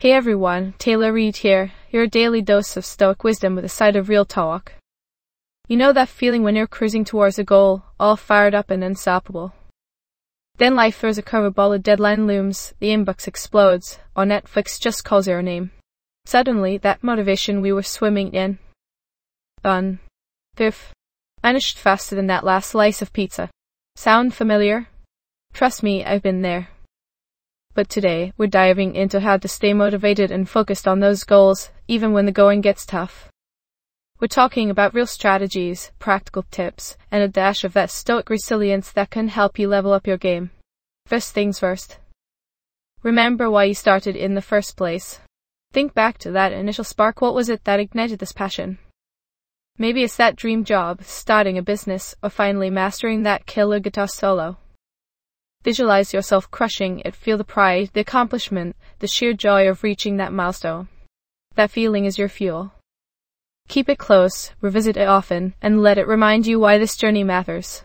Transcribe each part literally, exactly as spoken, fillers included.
Hey everyone, Taylor Reed here, your daily dose of stoic wisdom with a side of real talk. You know that feeling when you're cruising towards a goal, all fired up and unstoppable? Then life throws a curveball, a deadline looms, the inbox explodes, or Netflix just calls your name. Suddenly, that motivation we were swimming in, gone. Poof. Vanished faster than that last slice of pizza. Sound familiar? Trust me, I've been there. But today, we're diving into how to stay motivated and focused on those goals, even when the going gets tough. We're talking about real strategies, practical tips, and a dash of that stoic resilience that can help you level up your game. First things first. Remember why you started in the first place. Think back to that initial spark. What was it that ignited this passion? Maybe it's that dream job, starting a business, or finally mastering that killer guitar solo. Visualize yourself crushing it, feel the pride, the accomplishment, the sheer joy of reaching that milestone. That feeling is your fuel. Keep it close, revisit it often, and let it remind you why this journey matters.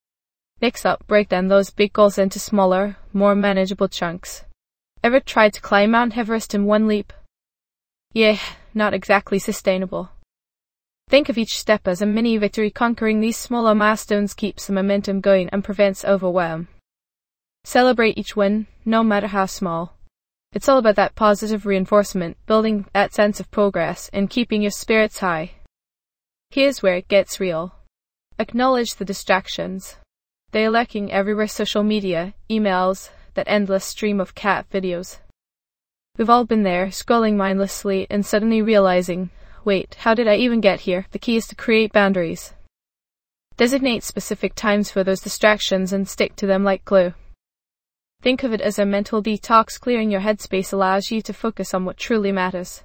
Next up, break down those big goals into smaller, more manageable chunks. Ever tried to climb Mount Everest in one leap? Yeah, not exactly sustainable. Think of each step as a mini victory. Conquering these smaller milestones keeps the momentum going and prevents overwhelm. Celebrate each win, no matter how small. It's all about that positive reinforcement, building that sense of progress, and keeping your spirits high. Here's where it gets real. Acknowledge the distractions. They are lurking everywhere: social media, emails, that endless stream of cat videos. We've all been there, scrolling mindlessly and suddenly realizing, wait, how did I even get here? The key is to create boundaries. Designate specific times for those distractions and stick to them like glue. Think of it as a mental detox. Clearing your headspace allows you to focus on what truly matters.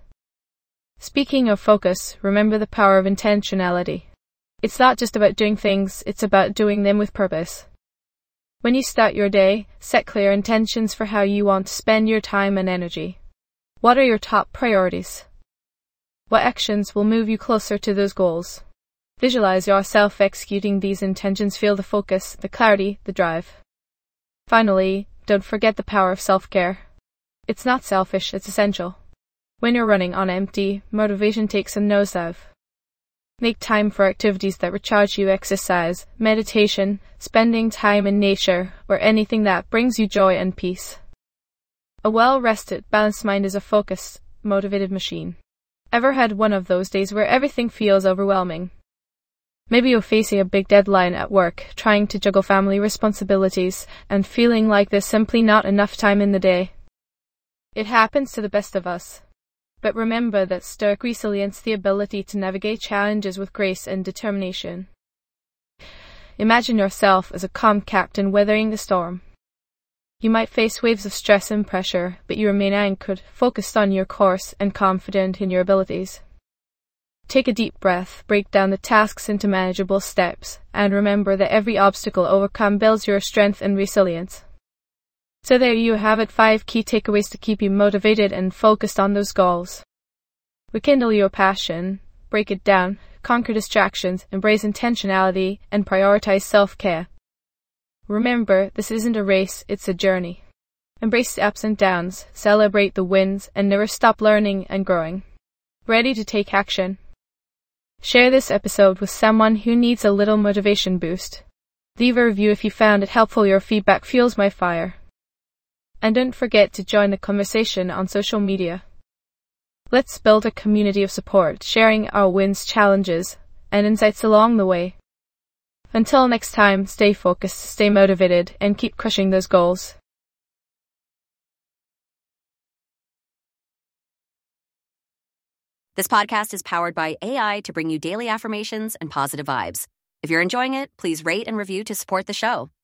Speaking of focus, remember the power of intentionality. It's not just about doing things, it's about doing them with purpose. When you start your day, set clear intentions for how you want to spend your time and energy. What are your top priorities? What actions will move you closer to those goals? Visualize yourself executing these intentions. Feel the focus, the clarity, the drive. Finally, don't forget the power of self-care. It's not selfish, it's essential. When you're running on empty, motivation takes a nosedive. Make time for activities that recharge you: exercise, meditation, spending time in nature, or anything that brings you joy and peace. A well-rested, balanced mind is a focused, motivated machine. Ever had one of those days where everything feels overwhelming? Maybe you're facing a big deadline at work, trying to juggle family responsibilities, and feeling like there's simply not enough time in the day. It happens to the best of us. But remember that stoic resilience, the ability to navigate challenges with grace and determination. Imagine yourself as a calm captain weathering the storm. You might face waves of stress and pressure, but you remain anchored, focused on your course, and confident in your abilities. Take a deep breath, break down the tasks into manageable steps, and remember that every obstacle overcome builds your strength and resilience. So there you have it, five key takeaways to keep you motivated and focused on those goals. Rekindle your passion, break it down, conquer distractions, embrace intentionality, and prioritize self-care. Remember, this isn't a race, it's a journey. Embrace the ups and downs, celebrate the wins, and never stop learning and growing. Ready to take action? Share this episode with someone who needs a little motivation boost. Leave a review if you found it helpful. Your feedback fuels my fire. And don't forget to join the conversation on social media. Let's build a community of support, sharing our wins, challenges, and insights along the way. Until next time, stay focused, stay motivated, and keep crushing those goals. This podcast is powered by A I to bring you daily affirmations and positive vibes. If you're enjoying it, please rate and review to support the show.